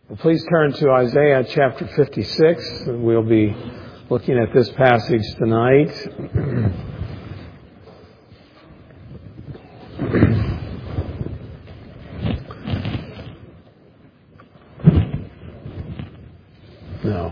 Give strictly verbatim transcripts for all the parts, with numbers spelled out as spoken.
Well, please turn to Isaiah chapter fifty-six. We'll be looking at this passage tonight. No.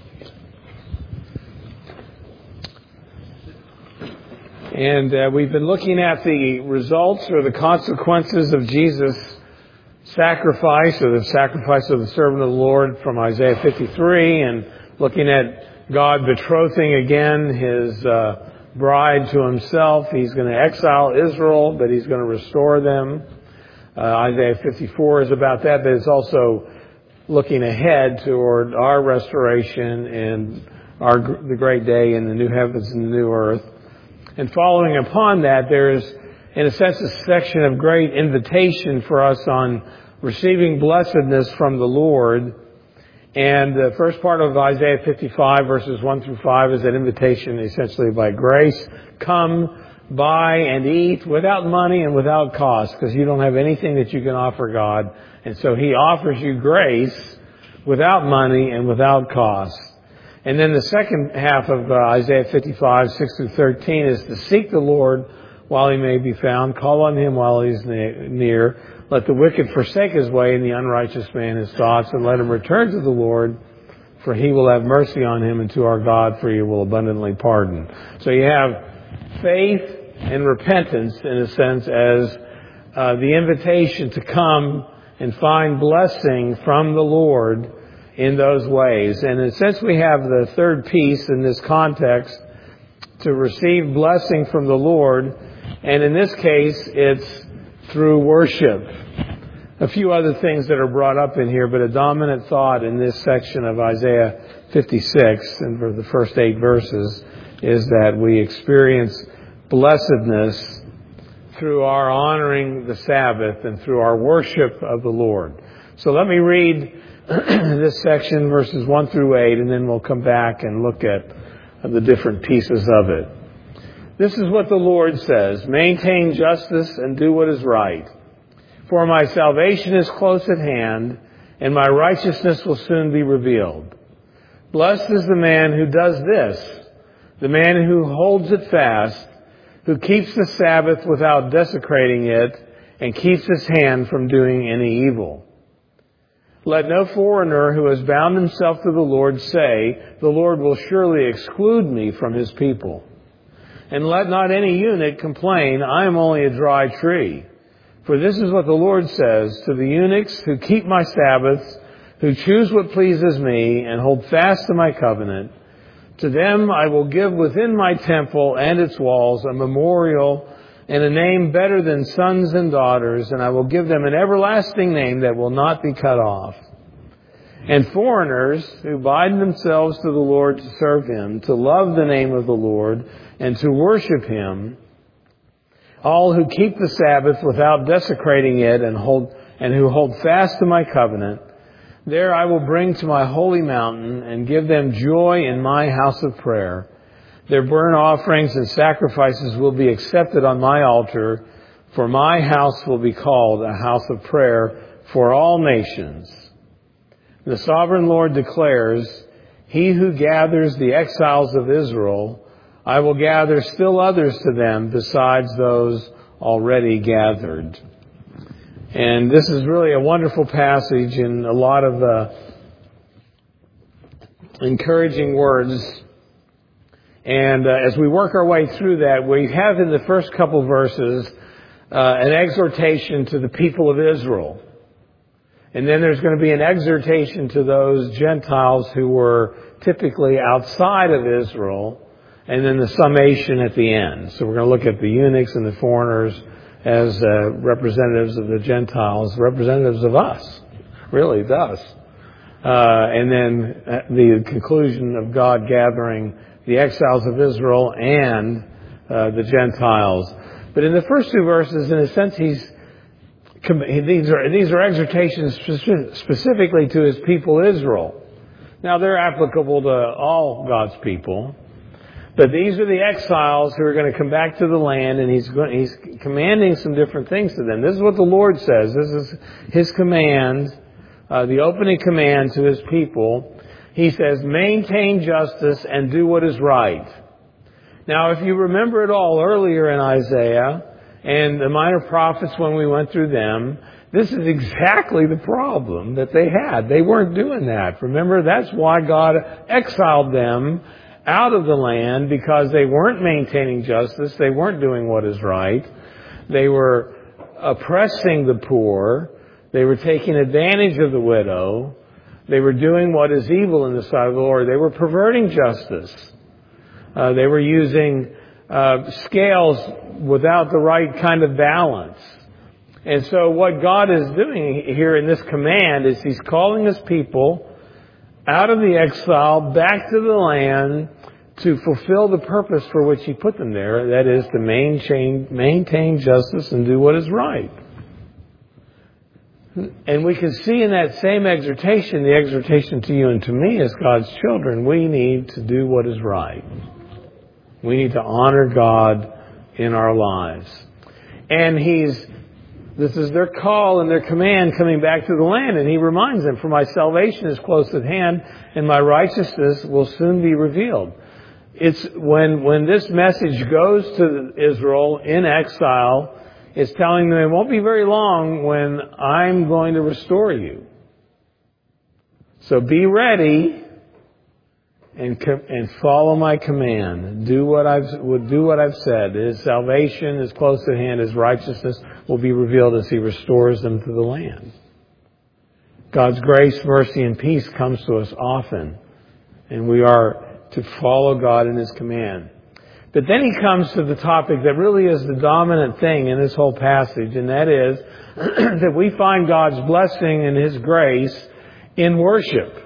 And uh, we've been looking at the results or the consequences of Jesus' sacrifice, or the sacrifice of the servant of the Lord from Isaiah fifty-three, and looking at God betrothing again His uh, bride to Himself. He's going to exile Israel, but He's going to restore them. Uh, Isaiah fifty-four is about that, but it's also looking ahead toward our restoration and our the great day in the new heavens and the new earth. And following upon that, there's, in a sense, a section of great invitation for us on receiving blessedness from the Lord. And the first part of Isaiah fifty-five, verses one through five, is an invitation essentially by grace. Come, buy and eat without money and without cost, because you don't have anything that you can offer God. And so He offers you grace without money and without cost. And then the second half of uh, Isaiah fifty-five, six through thirteen, is to seek the Lord while He may be found. Call on Him while He's near. Let the wicked forsake his way and the unrighteous man his thoughts, and let him return to the Lord, for He will have mercy on him, and to our God, for He will abundantly pardon. So you have faith and repentance, in a sense, as uh, the invitation to come and find blessing from the Lord in those ways. And in a sense, we have the third piece in this context, to receive blessing from the Lord. And in this case, it's through worship. A few other things that are brought up in here, but a dominant thought in this section of Isaiah fifty-six, and for the first eight verses, is that we experience blessedness through our honoring the Sabbath and through our worship of the Lord. So let me read this section, verses one through eight, and then we'll come back and look at the different pieces of it. This is what the Lord says: maintain justice and do what is right. For my salvation is close at hand, and my righteousness will soon be revealed. Blessed is the man who does this, the man who holds it fast, who keeps the Sabbath without desecrating it, and keeps his hand from doing any evil. Let no foreigner who has bound himself to the Lord say, the Lord will surely exclude me from His people. And let not any eunuch complain, I am only a dry tree. For this is what the Lord says to the eunuchs who keep my Sabbaths, who choose what pleases me, and hold fast to my covenant. To them I will give within my temple and its walls a memorial and a name better than sons and daughters, and I will give them an everlasting name that will not be cut off. And foreigners who bind themselves to the Lord to serve Him, to love the name of the Lord, and to worship Him, all who keep the Sabbath without desecrating it, and hold and who hold fast to my covenant, there I will bring to my holy mountain and give them joy in my house of prayer. Their burnt offerings and sacrifices will be accepted on my altar, for my house will be called a house of prayer for all nations. The sovereign Lord declares, He who gathers the exiles of Israel, I will gather still others to them besides those already gathered. And this is really a wonderful passage and a lot of uh, encouraging words. And uh, as we work our way through that, we have in the first couple verses uh, an exhortation to the people of Israel. And then there's going to be an exhortation to those Gentiles who were typically outside of Israel, and then the summation at the end. So we're going to look at the eunuchs and the foreigners as uh, representatives of the Gentiles, representatives of us, really, it's us. Uh, and then the conclusion of God gathering the exiles of Israel and uh, the Gentiles. But in the first two verses, in a sense, he's these are these are exhortations specifically to His people Israel. Now, they're applicable to all God's people, but these are the exiles who are going to come back to the land, and He's going, He's commanding some different things to them. This is what the Lord says. This is His command uh, the opening command to His people, He says, maintain justice and do what is right. Now, if you remember it all earlier in Isaiah and the minor prophets when we went through them, this is exactly the problem that they had. They weren't doing that. Remember, that's why God exiled them out of the land, because they weren't maintaining justice. They weren't doing what is right. They were oppressing the poor. They were taking advantage of the widow. They were doing what is evil in the sight of the Lord. They were perverting justice. Uh, they were using uh, scales without the right kind of balance. And so what God is doing here in this command is He's calling His people out of the exile back to the land to fulfill the purpose for which He put them there. That is to maintain, maintain justice and do what is right. And we can see in that same exhortation, the exhortation to you and to me as God's children, we need to do what is right. We need to honor God in our lives. And He's This is their call and their command coming back to the land. And He reminds them, for my salvation is close at hand and my righteousness will soon be revealed. It's when, when this message goes to Israel in exile, it's telling them it won't be very long when I'm going to restore you. So be ready and and follow my command. Do what I've do what I've said. His salvation is close at hand. His righteousness will be revealed as He restores them to the land. God's grace, mercy, and peace comes to us often, and we are to follow God in His command. But then He comes to the topic that really is the dominant thing in this whole passage, and that is that we find God's blessing and His grace in worship.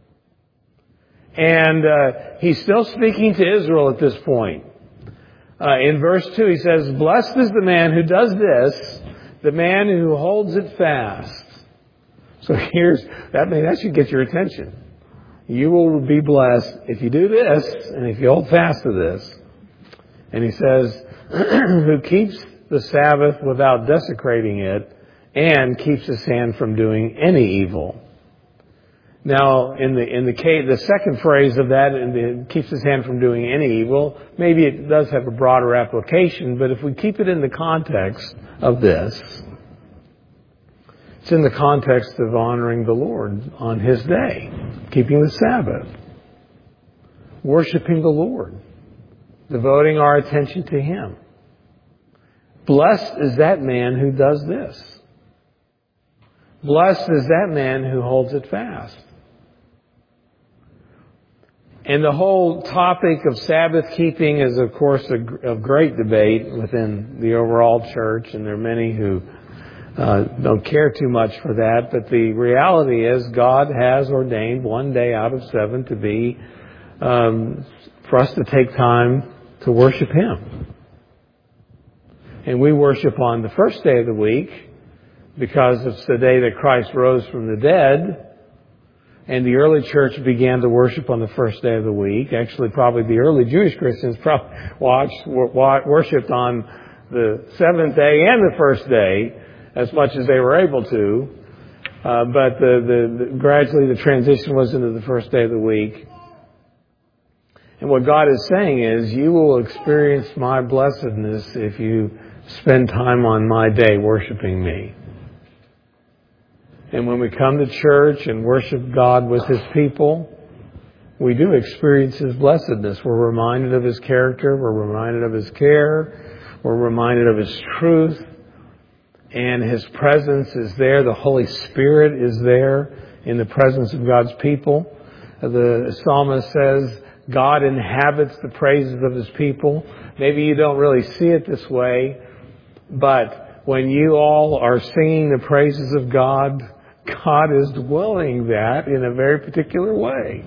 And uh, He's still speaking to Israel at this point. Uh, in verse two, He says, blessed is the man who does this, the man who holds it fast. So here's, that, that should get your attention. You will be blessed if you do this, and if you hold fast to this. And He says, who keeps the Sabbath without desecrating it, and keeps his hand from doing any evil. Now, in the in the case, the second phrase of that, in the, keeps his hand from doing any evil, maybe it does have a broader application, but if we keep it in the context of this, it's in the context of honoring the Lord on His day, keeping the Sabbath, worshiping the Lord, devoting our attention to Him. Blessed is that man who does this. Blessed is that man who holds it fast. And the whole topic of Sabbath keeping is, of course, a, a great debate within the overall church, and there are many who uh, don't care too much for that. But the reality is God has ordained one day out of seven to be, um, for us to take time to worship Him. And we worship on the first day of the week because it's the day that Christ rose from the dead. And the early church began to worship on the first day of the week. Actually, probably the early Jewish Christians probably watched, worshipped on the seventh day and the first day as much as they were able to. Uh, but the, the, the, gradually the transition was into the first day of the week. And what God is saying is, you will experience my blessedness if you spend time on my day worshiping me. And when we come to church and worship God with His people, we do experience His blessedness. We're reminded of His character. We're reminded of His care. We're reminded of His truth. And His presence is there. The Holy Spirit is there in the presence of God's people. The psalmist says, God inhabits the praises of His people. Maybe you don't really see it this way, but when you all are singing the praises of God, God is dwelling that in a very particular way.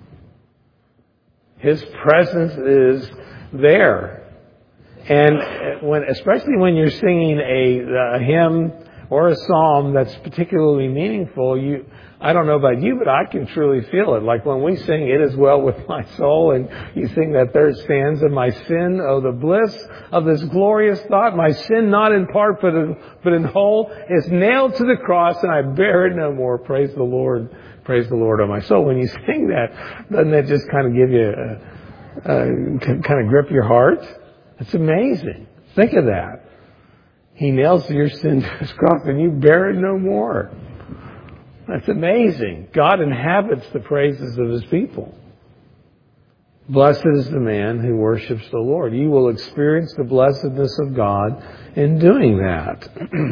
His presence is there. And when, especially when you're singing a, a hymn or a psalm that's particularly meaningful, you, I don't know about you, but I can truly feel it. Like when we sing, "It is well with my soul," and you sing that third stanza, "My sin, oh the bliss of this glorious thought, my sin not in part but in, but in whole, is nailed to the cross and I bear it no more. Praise the Lord, praise the Lord, oh my soul." When you sing that, doesn't that just kind of give you a, a kind of grip your heart? It's amazing. Think of that. He nails your sin to his cross and you bear it no more. That's amazing. God inhabits the praises of his people. Blessed is the man who worships the Lord. You will experience the blessedness of God in doing that.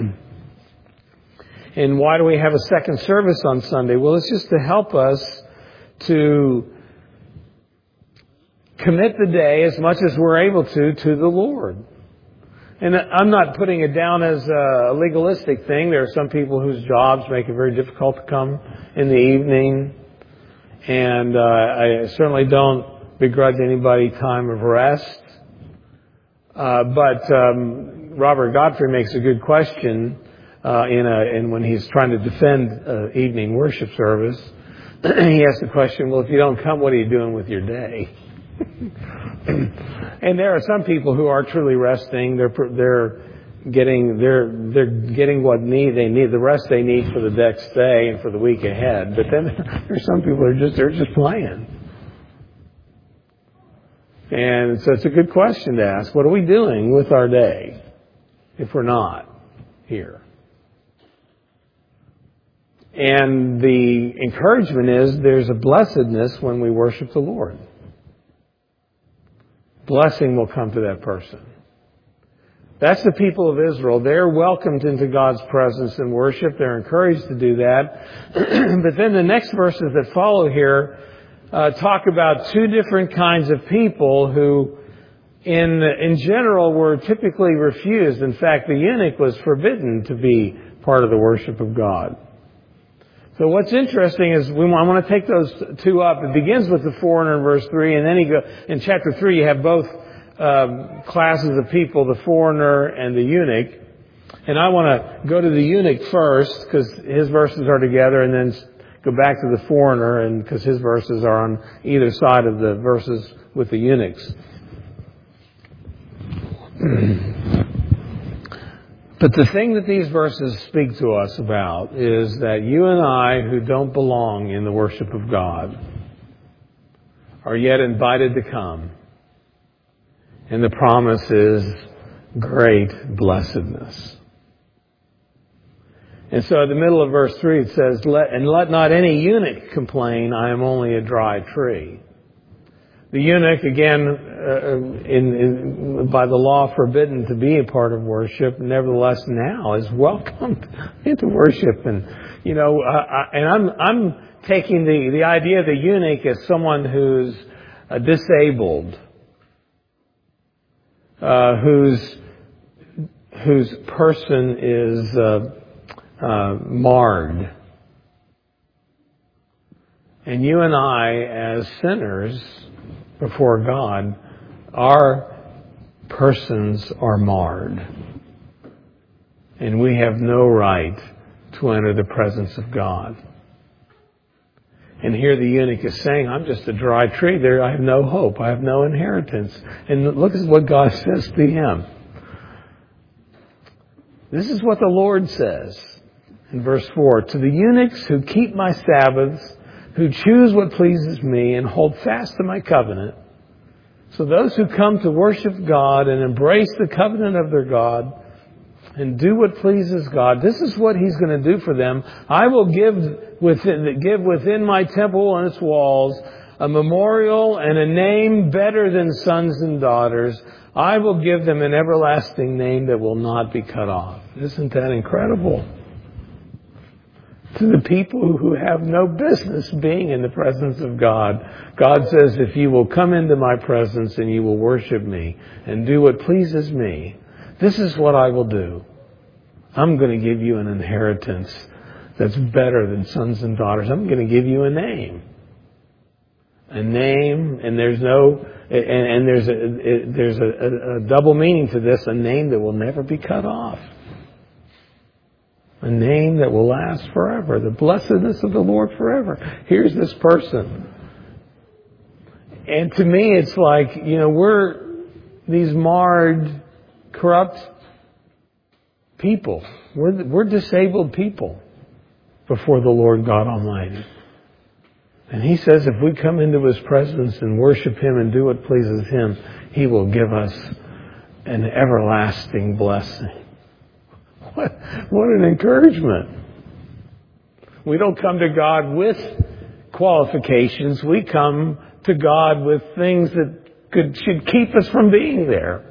And why do we have a second service on Sunday? Well, it's just to help us to commit the day as much as we're able to to the Lord. And I'm not putting it down as a legalistic thing. There are some people whose jobs make it very difficult to come in the evening. And uh, I certainly don't begrudge anybody time of rest. Uh, but um, Robert Godfrey makes a good question uh, in, a, in when he's trying to defend uh, evening worship service. He asks the question, well, if you don't come, what are you doing with your day? And there are some people who are truly resting. They're they're getting they're they're getting what need they need the rest they need for the next day and for the week ahead. But then there's some people who are just they're just playing. And so it's a good question to ask. What are we doing with our day if we're not here? And the encouragement is there's a blessedness when we worship the Lord. Blessing will come to that person. That's the people of Israel. They're welcomed into God's presence in worship. They're encouraged to do that. But then the next verses that follow here uh, talk about two different kinds of people who, in in general, were typically refused. In fact, the eunuch was forbidden to be part of the worship of God. So what's interesting is we I want to take those two up. It begins with the foreigner in verse three, and then he go, in chapter three you have both um, classes of people, the foreigner and the eunuch. And I want to go to the eunuch first because his verses are together, and then go back to the foreigner and because his verses are on either side of the verses with the eunuchs. But the thing that these verses speak to us about is that you and I, who don't belong in the worship of God, are yet invited to come. And the promise is great blessedness. And so at the middle of verse three it says, let, and let not any eunuch complain, I am only a dry tree. The eunuch, again, uh, in, in, by the law forbidden to be a part of worship, nevertheless now is welcomed into worship. And, you know, uh, I, and I'm, I'm taking the, the idea of the eunuch as someone who's uh, disabled, uh, whose, whose person is uh, uh, marred. And you and I, as sinners, before God, our persons are marred. And we have no right to enter the presence of God. And here the eunuch is saying, I'm just a dry tree. There, I have no hope. I have no inheritance. And look at what God says to him. This is what the Lord says in verse four. To the eunuchs who keep my Sabbaths, who choose what pleases me and hold fast to my covenant. So those who come to worship God and embrace the covenant of their God and do what pleases God, this is what He's going to do for them. I will give within, give within my temple and its walls a memorial and a name better than sons and daughters. I will give them an everlasting name that will not be cut off. Isn't that incredible? To the people who have no business being in the presence of God, God says, if you will come into my presence and you will worship me and do what pleases me, this is what I will do. I'm going to give you an inheritance that's better than sons and daughters. I'm going to give you a name. A name, and there's no, and, and there's a, there's a, a double meaning to this, a name that will never be cut off. A name that will last forever. The blessedness of the Lord forever. Here's this person. And to me, it's like, you know, we're these marred, corrupt people. We're, we're disabled people before the Lord God Almighty. And He says if we come into His presence and worship Him and do what pleases Him, He will give us an everlasting blessing. What, what an encouragement. We don't come to God with qualifications. We come to God with things that could, should keep us from being there.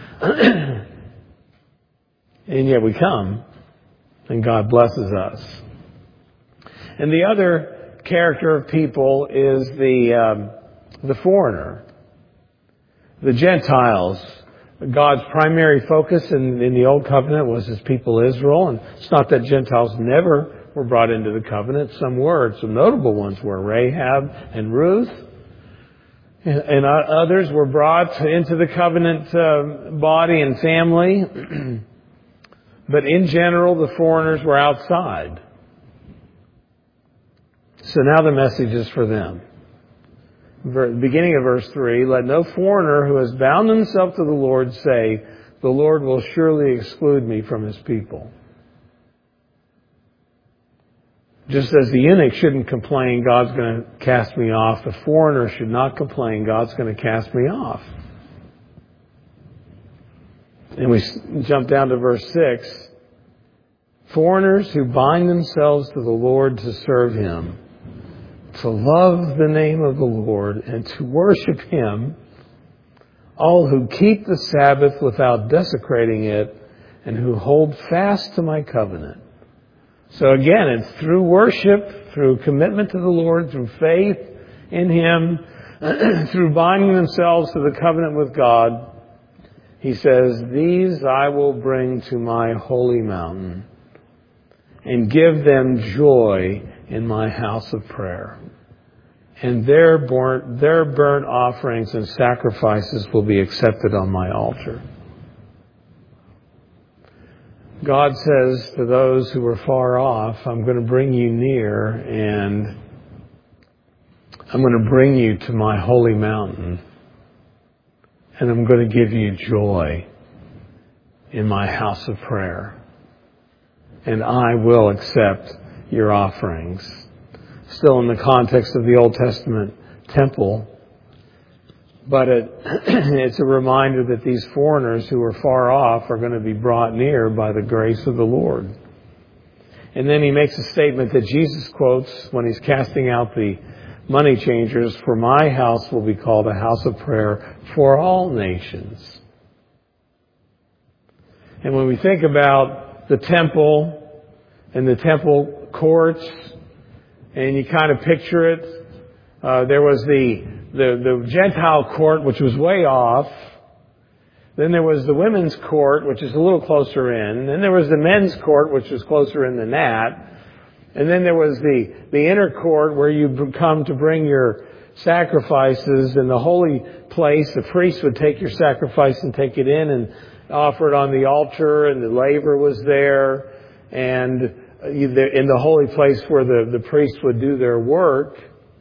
And yet we come, and God blesses us. And the other character of people is the um, the foreigner, the Gentiles. God's primary focus in, in the Old Covenant was His people Israel. And it's not that Gentiles never were brought into the covenant. Some were. Some notable ones were Rahab and Ruth. And, and others were brought into the covenant uh, body and family. But in general, the foreigners were outside. So now the message is for them. Beginning of verse three, let no foreigner who has bound himself to the Lord say, the Lord will surely exclude me from His people. Just as the eunuch shouldn't complain, God's going to cast me off, the foreigner should not complain, God's going to cast me off. And we jump down to verse six. Foreigners who bind themselves to the Lord to serve Him, to love the name of the Lord and to worship Him, all who keep the Sabbath without desecrating it and who hold fast to my covenant. So again, it's through worship, through commitment to the Lord, through faith in Him, through binding themselves to the covenant with God. He says, these I will bring to my holy mountain and give them joy in my house of prayer. And their burnt, their burnt offerings and sacrifices will be accepted on my altar. God says to those who are far off, I'm going to bring you near and I'm going to bring you to my holy mountain. And I'm going to give you joy in my house of prayer. And I will accept your offerings. Still in the context of the Old Testament temple. But it, it's a reminder that these foreigners who are far off are going to be brought near by the grace of the Lord. And then He makes a statement that Jesus quotes when He's casting out the money changers, for my house will be called a house of prayer for all nations. And when we think about the temple and the temple courts, and you kind of picture it, uh, there was the, the, the Gentile court, which was way off. Then there was the women's court, which is a little closer in. Then there was the men's court, which was closer in than that. And then there was the, the inner court where you come to bring your sacrifices. In the holy place, the priest would take your sacrifice and take it in and offer it on the altar, and the laver was there. And in the holy place where the, the priests would do their work,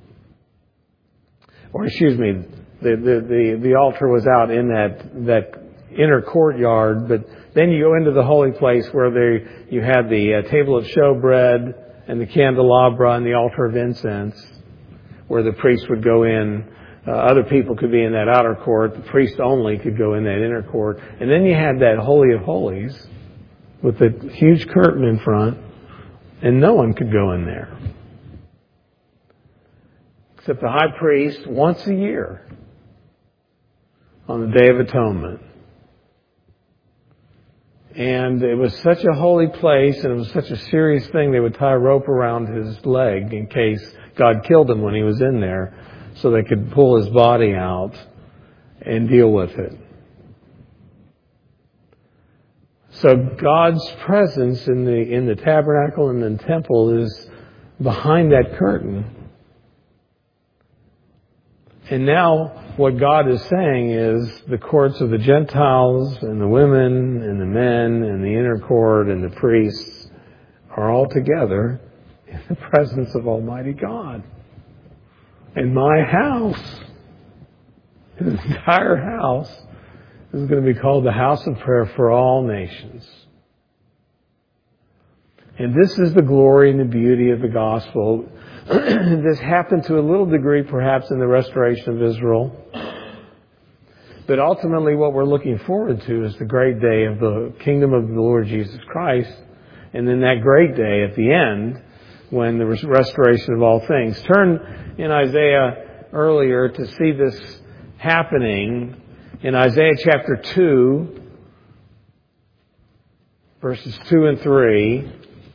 or excuse me, the, the, the, the altar was out in that, that inner courtyard, but then you go into the holy place where they, you had the uh, table of showbread and the candelabra and the altar of incense, where the priest would go in. Uh, other people could be in that outer court. The priest only could go in that inner court. And then you had that Holy of Holies with the huge curtain in front, and no one could go in there. Except the high priest once a year on the Day of Atonement. And it was such a holy place, and it was such a serious thing, they would tie a rope around his leg in case God killed him when he was in there, so they could pull his body out and deal with it. So God's presence in the in the tabernacle and the temple is behind that curtain. And now what God is saying is the courts of the Gentiles and the women and the men and the inner court and the priests are all together in the presence of Almighty God. And my house, his entire house, is going to be called the house of prayer for all nations. And this is the glory and the beauty of the gospel. This happened to a little degree perhaps in the restoration of Israel. But ultimately what we're looking forward to is the great day of the kingdom of the Lord Jesus Christ. And then that great day at the end, when the restoration of all things. Turn in Isaiah earlier to see this happening in Isaiah chapter two, verses two and three.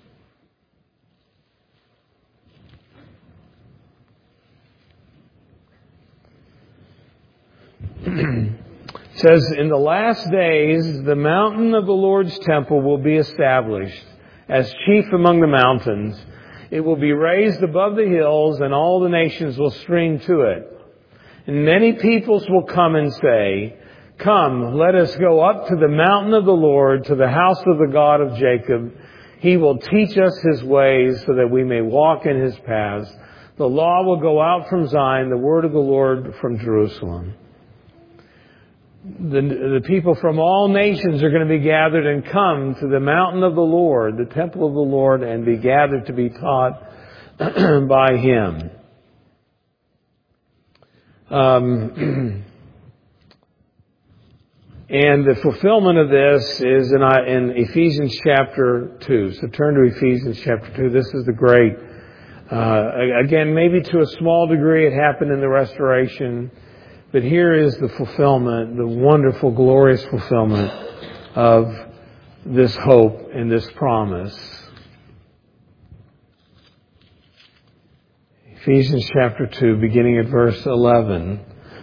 It says, in the last days, the mountain of the Lord's temple will be established as chief among the mountains. It will be raised above the hills, and all the nations will stream to it. And many peoples will come and say, come, let us go up to the mountain of the Lord, to the house of the God of Jacob. He will teach us his ways so that we may walk in his paths. The law will go out from Zion, the word of the Lord from Jerusalem. The, the people from all nations are going to be gathered and come to the mountain of the Lord, the temple of the Lord, and be gathered to be taught by him. Um, and the fulfillment of this is in, in Ephesians chapter two. So turn to Ephesians chapter two. This is the great, uh, again, maybe to a small degree it happened in the restoration. But here is the fulfillment, the wonderful, glorious fulfillment of this hope and this promise. Ephesians chapter two, beginning at verse eleven.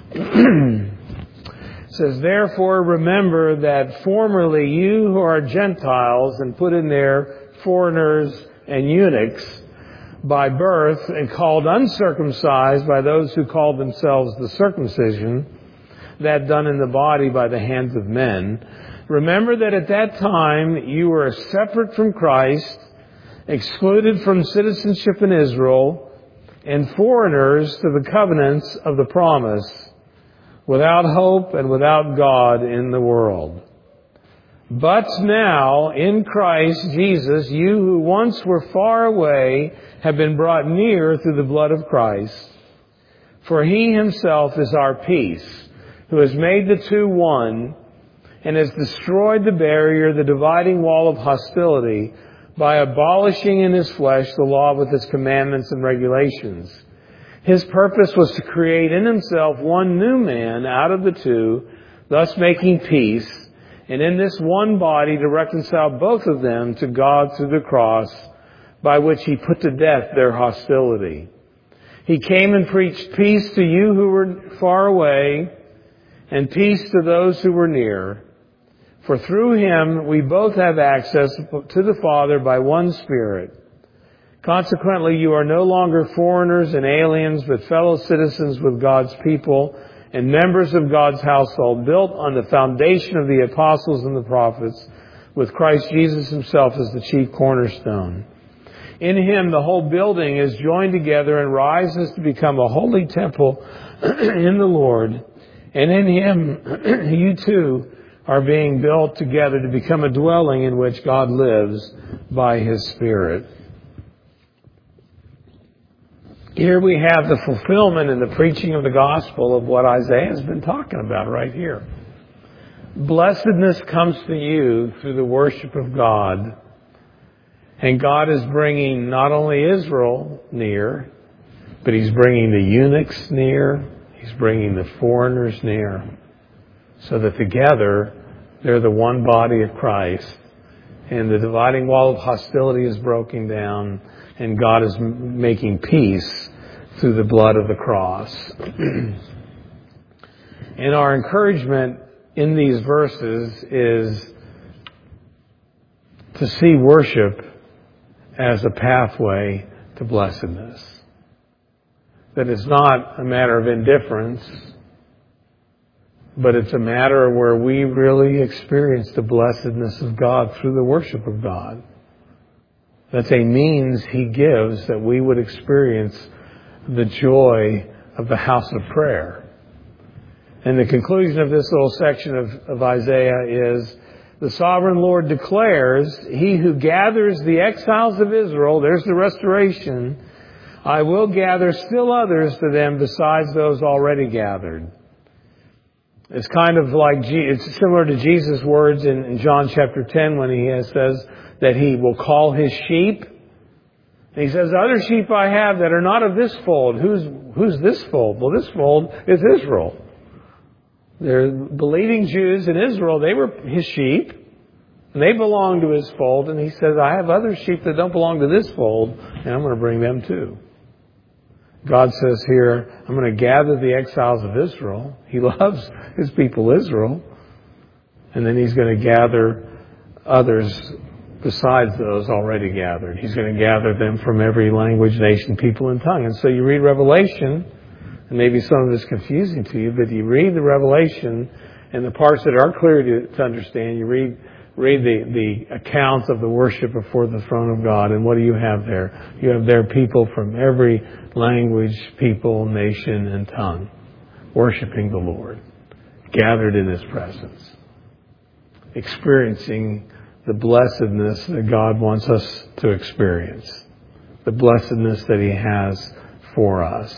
It says, therefore remember that formerly you who are Gentiles, and put in there foreigners and eunuchs, by birth and called uncircumcised by those who called themselves the circumcision, that done in the body by the hands of men. Remember that at that time you were separate from Christ, excluded from citizenship in Israel, and foreigners to the covenants of the promise, without hope and without God in the world. But now, in Christ Jesus, you who once were far away have been brought near through the blood of Christ. For he himself is our peace, who has made the two one, and has destroyed the barrier, the dividing wall of hostility, by abolishing in his flesh the law with its commandments and regulations. His purpose was to create in himself one new man out of the two, thus making peace, and in this one body to reconcile both of them to God through the cross, by which he put to death their hostility. He came and preached peace to you who were far away, and peace to those who were near. For through him we both have access to the Father by one Spirit. Consequently, you are no longer foreigners and aliens, but fellow citizens with God's people, and members of God's household, built on the foundation of the apostles and the prophets, with Christ Jesus himself as the chief cornerstone. In him, the whole building is joined together and rises to become a holy temple in the Lord. And in him, you too are being built together to become a dwelling in which God lives by his Spirit. Here we have the fulfillment in the preaching of the gospel of what Isaiah has been talking about right here. Blessedness comes to you through the worship of God. And God is bringing not only Israel near, but he's bringing the eunuchs near. He's bringing the foreigners near. So that together they're the one body of Christ. And the dividing wall of hostility is broken down. And God is making peace through the blood of the cross. And our encouragement in these verses is to see worship as a pathway to blessedness. That it's not a matter of indifference, but it's a matter where we really experience the blessedness of God through the worship of God. That's a means He gives that we would experience the joy of the house of prayer. And the conclusion of this little section of, of Isaiah is, the sovereign Lord declares, He who gathers the exiles of Israel, there's the restoration, I will gather still others to them besides those already gathered. It's kind of like, it's similar to Jesus' words in, in John chapter ten when He has, says that He will call His sheep. And He says, other sheep I have that are not of this fold. Who's, who's this fold? Well, this fold is Israel. They're believing Jews in Israel. They were His sheep. And they belong to His fold. And He says, I have other sheep that don't belong to this fold. And I'm going to bring them too. God says here, I'm going to gather the exiles of Israel. He loves His people Israel. And then He's going to gather others besides those already gathered. He's going to gather them from every language, nation, people, and tongue. And so you read Revelation, and maybe some of it's confusing to you, but you read the Revelation and the parts that are clear to, to understand. You read read the, the accounts of the worship before the throne of God, and what do you have there? You have there people from every language, people, nation, and tongue worshiping the Lord, gathered in His presence, experiencing the blessedness that God wants us to experience, the blessedness that He has for us.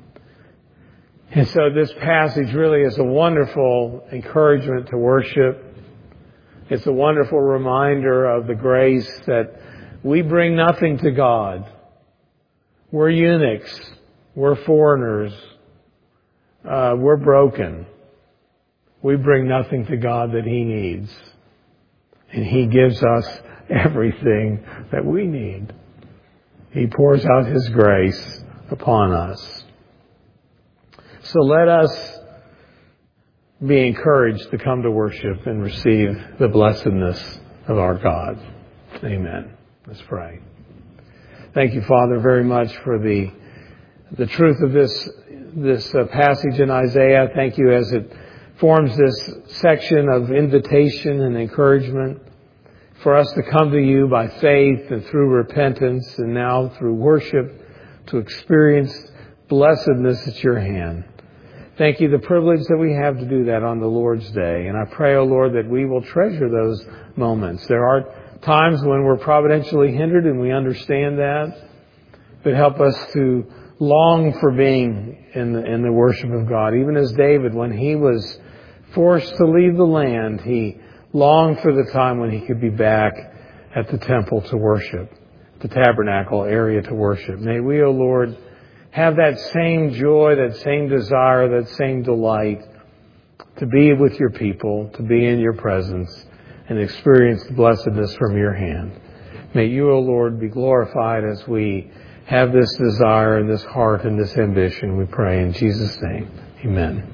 And so this passage really is a wonderful encouragement to worship. It's a wonderful reminder of the grace that we bring nothing to God. We're eunuchs. We're foreigners. Uh, we're broken. We bring nothing to God that He needs. And He gives us everything that we need. He pours out His grace upon us. So let us be encouraged to come to worship and receive the blessedness of our God. Amen. Let's pray. Thank you, Father, very much for the the truth of this this uh, passage in Isaiah. Thank you as it forms this section of invitation and encouragement for us to come to You by faith and through repentance and now through worship to experience blessedness at Your hand. Thank You, the privilege that we have to do that on the Lord's Day. And I pray, O Lord, that we will treasure those moments. There are times when we're providentially hindered, and we understand that. But help us to long for being in the, in the worship of God. Even as David, when he was forced to leave the land, he longed for the time when he could be back at the temple to worship, the tabernacle area to worship. May we, O Lord, have that same joy, that same desire, that same delight to be with Your people, to be in Your presence, and experience the blessedness from Your hand. May You, O Lord, be glorified as we have this desire and this heart and this ambition, we pray in Jesus' name. Amen.